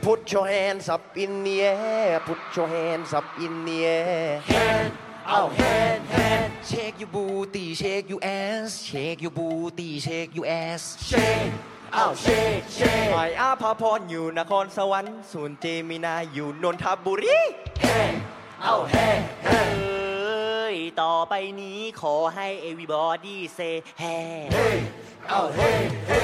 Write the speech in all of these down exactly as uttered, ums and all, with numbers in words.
Put your hands up in the air Put your hands up in the air Hand out hand hand Shake your booty shake your ass Shake your booty shake your ass Shake out shake shake หอยอาภาพรอยู่นครสวรรค์ส่วนเจมินาอยู่นนทบุรี Hand out hand hand เอ้ยต่อไปนี้ขอให้ everybody say hey Hey out hey hey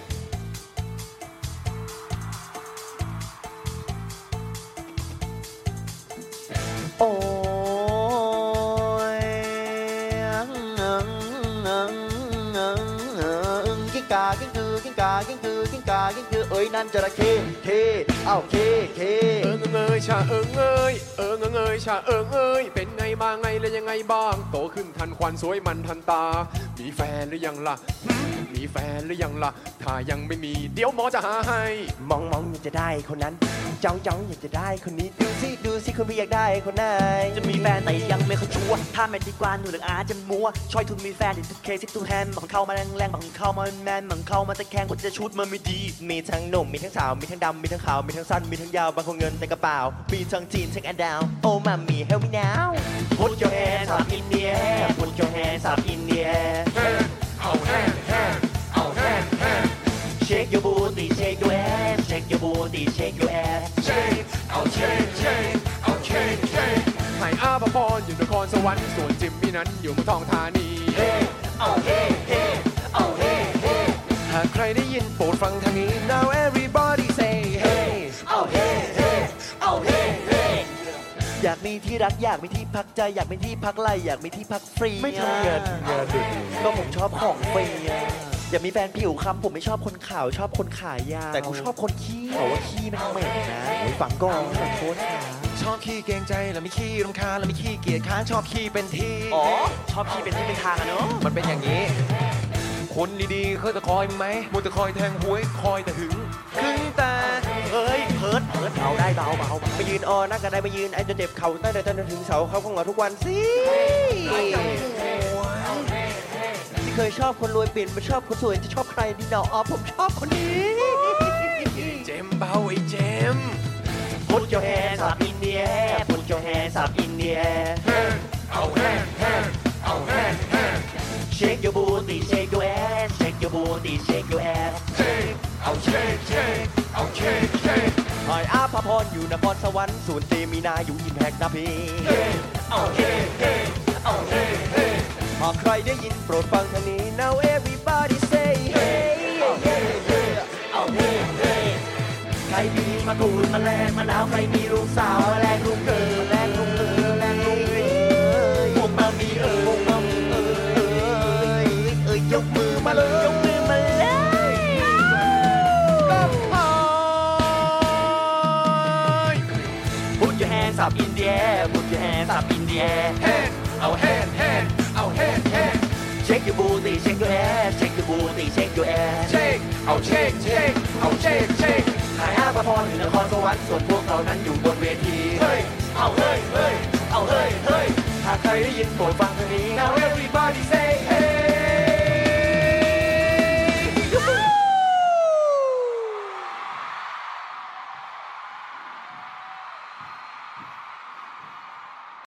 โอ้ยกิ้งกากิ้งกือกิ้งกากิ้งกือกิ้งกากิ้งกือเอ้ยนั่นจระเข้เคเอ้าเคเคเอิงเงยชาเอิงเงยเอิงเงยชาเอิงเงยเป็นไงมาไงและยังไงบ้างโตขึ้นทันควันสวยมันทันตามีแฟนหรือยังล่ะมีแฟนหรือยังล่ะถ้ายังไม่มีเดี๋ยวหมอจะหาให้มองมองอยากจะได้คนนั้นจ้องจ้องอยากจะได้คนนี้ดูสิดูสิคุณพี่อยากได้คนไหนจะมีแฟนแต่ยังไม่เข้าชัวร์ถ้าไม่ดีกว่าหนูหรืออาจจะมัวช่วยทุนมีแฟนถึงทุกเคสทุกแฮนด์บางเข้ามาแรงแรงบางเข้ามาแมนบางเข้ามาตะแคงกว่าจะชุดมันไม่ดีมีทั้งหนุ่มมีทั้งสาวมีทั้งดำมีทั้งขาวมีทั้งสั้นมีทั้งยาวบางคนเงินในกระเป๋ามีทั้งจีนทั้งแอนดาวโอ้มามี help me now Put your hands up in the air Put your hands up in the air Hand out hand hand out hand hand Shake your booty shake your ass Shake your booty shake your ass Shake out shake shake out shake shake หายอาภพรอยู่นครสวรรค์ส่วนจิมมี่นั้นอยู่เมืองทองธานี Hey out hey hey out hey hey หากใครได้ยินโปรดฟังทางนี้ Now everybody say hey out hey hey out hey hey อยากมีที่รักอยากมีที่พักใจอยากมีที่พักไหลอยากมีที่พักฟรีไม่ทำงานงานดึกก็ผมชอบของฟรีอะอยากมีแฟนผิวคล้ำผมไม่ชอบคนขาวชอบคนขายาวแต่กูชอบคนขี้เขาว่าขี้มันเหม็นนะฝังก่อนขอโทษค่ะชอบขี้เกรงใจแล้วไม่ขี้รำคาญแล้วไม่ขี้เกียจค้างชอบขี้เป็นที่อ๋อชอบขี้เป็นที่เป็นทางอะเนาะมันเป็นอย่างนี้คนดีๆเคยจะคอยไหมมัวแต่คอยแทงหวยคอยแต่หึงครึ่งตาเฮ้ยเพิร์ดเพิร์ดเบาได้เบาเบาไปยืนออนั่งกันได้ไปยืนไอ้จนเจ็บเข่าตั้งแต่จนถึงเสาเขาคงเอาทุกวันสิที่เคยชอบคนรวยเปลี่ยนมาชอบคนสวยจะชอบใครดีหนออ๋อผมชอบคนนี้เจมเบาไอ้เจม Put your hands up in the air Put your hands up in the air Hand out hand hand out hand hand Shake your booty shake your ass Shake your booty shake your ass Shake out shake shake out shake shake หอยอาภาพรอยู่นครสวรรค์ส่วนเจมีนาอยู่อิมแพกนาพี Hey out hey hey out hey hey หากใครได้ยินโปรดฟังทางนี้ Now everybody say hey out hey hey out hey hey ใครมีมะกรูดมะแรงมะนาวใครมีลูกสาวแรงลูกเกิดแรงลูกเกิดแรงลูกเกิดพวกมามีเอ๋ยพวกมามีเอ๋ยเอ๋ยยกมือมาเลยยกมือมาเลยก็พอ Put your hands up in the air Put your hands up in the air Hand out hand hand out hand hand Shake your booty shake your ass Shake your booty shake your ass Shake out shake shake out shake shake หายอาภพรอยู่นครสวรรค์ส่วนพวกเรานั้นอยู่บนเวที เฮ้ย เอาเฮ้ย เฮ้ย เอาเฮ้ย เฮ้ยหากใครได้ยินโปรดฟังทางนี้ Now